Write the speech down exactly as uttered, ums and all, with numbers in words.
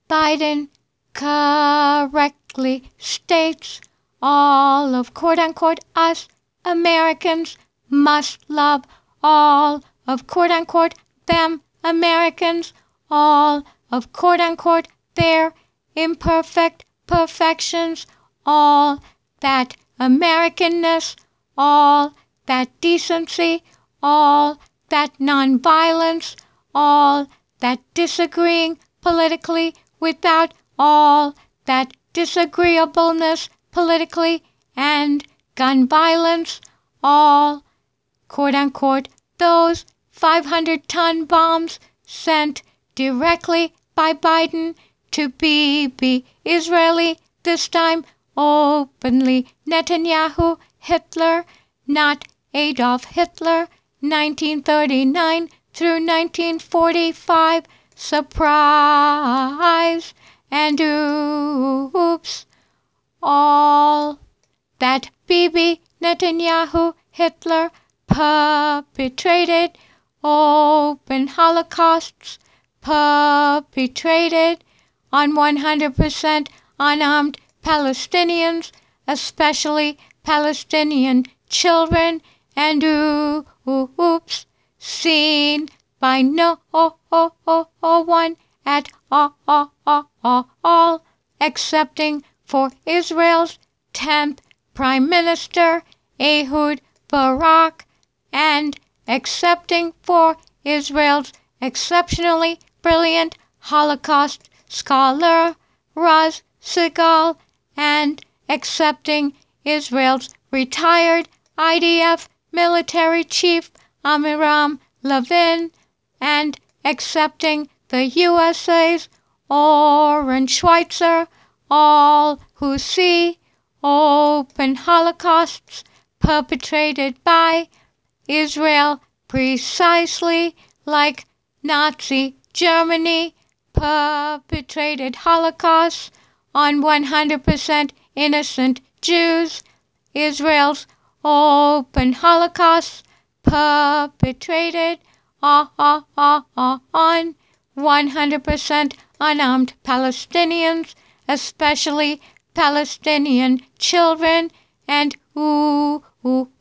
Biden correctly states all of quote-unquote us Americans must love all of quote-unquote them Americans, all of quote-unquote their imperfect perfections, all that Americanness, all that decency, all that nonviolence, all that disagreeing politically without all that disagreeableness politically and gun violence, all, quote-unquote, those five hundred ton bombs sent directly by Biden to Bibi Israeli, this time openly Netanyahu Hitler, not Adolf Hitler, nineteen thirty-nine through nineteen forty-five, surprise, and oops, all that Bibi Netanyahu Hitler perpetrated, open holocausts perpetrated on one hundred percent unarmed Palestinians, especially Palestinian children, and oops, seen by no one at all, excepting for Israel's tenth Prime Minister, Ehud Barak, and excepting for Israel's exceptionally brilliant Holocaust scholar, Raz Segal, and accepting Israel's retired I D F military chief Amiram Levin, and accepting the U S A's Oren Schweitzer, all who see open holocausts perpetrated by Israel precisely like Nazi Germany perpetrated holocausts on one hundred percent innocent Jews, Israel's open holocausts perpetrated on one hundred percent unarmed Palestinians, especially Palestinian children, and ooh, ooh,